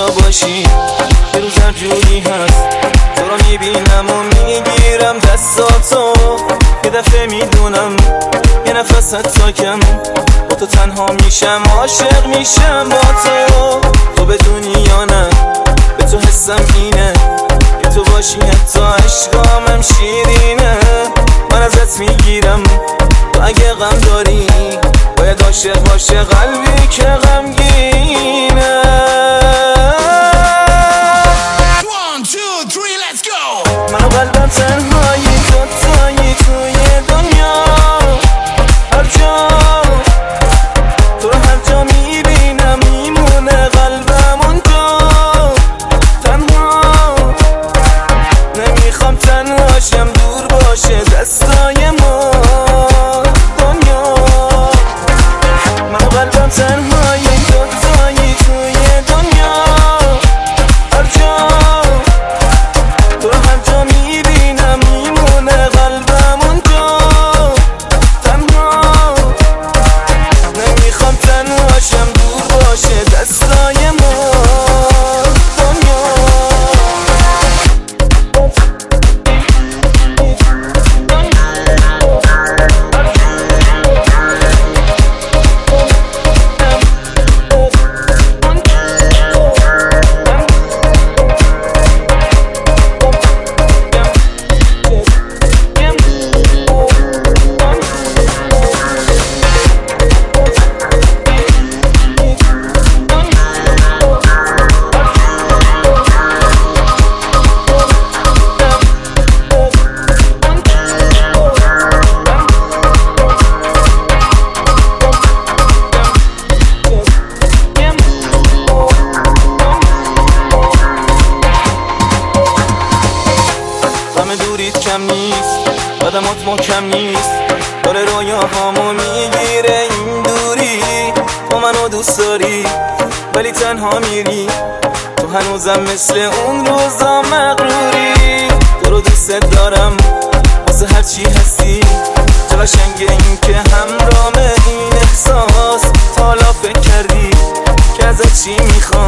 جا باشی یه روز هر جوری هست تو رو میبینم و میگیرم دستاتو یه دفعه میدونم یه نفس حتی کم با تو تنها میشم عاشق میشم با تو بدونی یا نه به تو حسم اینه که تو باشی حتی عشقامم شیرینه من ازت میگیرم تو اگه غم داری باید عاشق باشه قلبی که غمگینه من و قلبم تنهایی دوتایی توی دنیا هر جا تو رو هر جا میبینم میمونه قلبم اونجا تنها نمیخوام تنهاشم دور باشه دستای ما دنیا من و قلبم تنهایی دوتایی توی دنیا هر جا تو رو هر جا میبینم میمونه قلبم اونجا تنها نمیخوام تنهاشم دور باشه دستای ما دنیا غم دوریت کم نیست قدمات محکم نیست داره رویاهامو میگیره این دوری تو منو دوست داری ولی تنها میری تو هنوزم مثل اون روزا مغروری تو رو دوست دارم واسه هرچی هستی چه قشنگه این که همراه این احساس تا حالا فکر کردی که ازت چی میخوام